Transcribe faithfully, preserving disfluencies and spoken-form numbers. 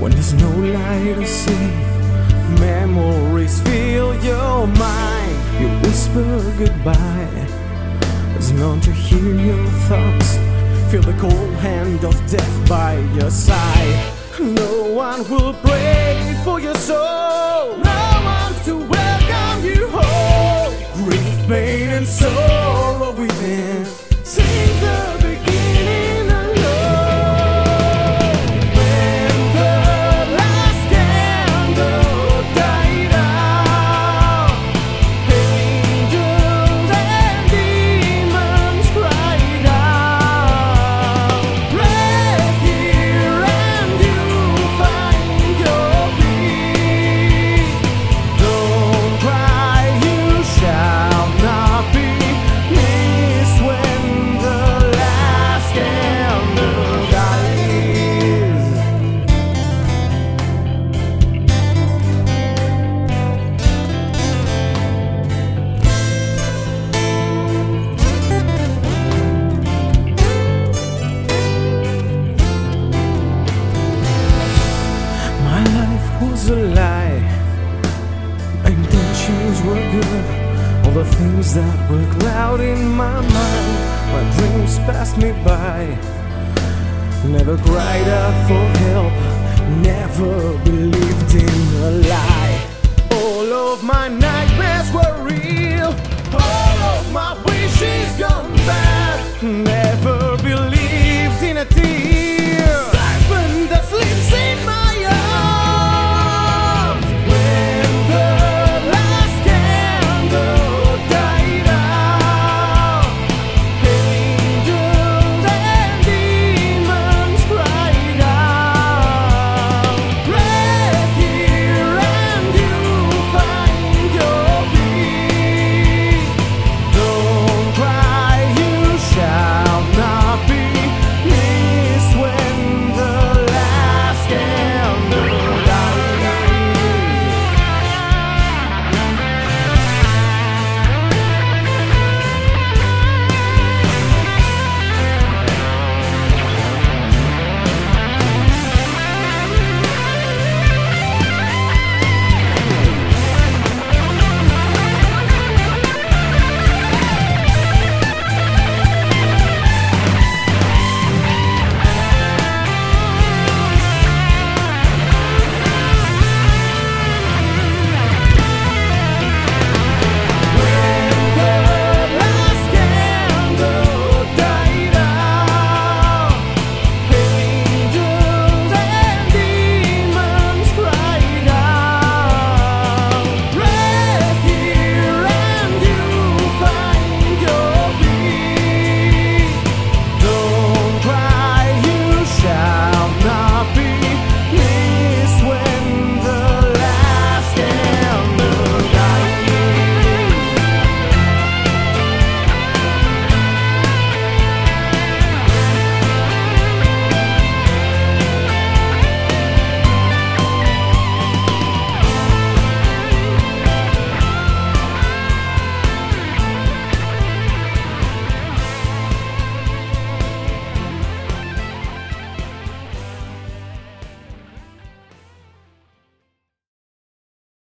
When there's no light to see, memories fill your mind. You whisper goodbye, there's none to hear your thoughts. Feel the cold hand of death by your side. No one will pray for your soul, no one to welcome you home. Grief, pain and sorrow within, sing the beginning alone. When the last candle died out, angels and demons cried out. Rest here and you find your peace. Don't cry, you shall not be missed when the last candle dies. My life was a lie, my intentions were good. All the things that were clouding my mind, my dreams passed me by. Never cried out for help, never believed in a lie. All of my nightmares were real, all of my wishes gone bad.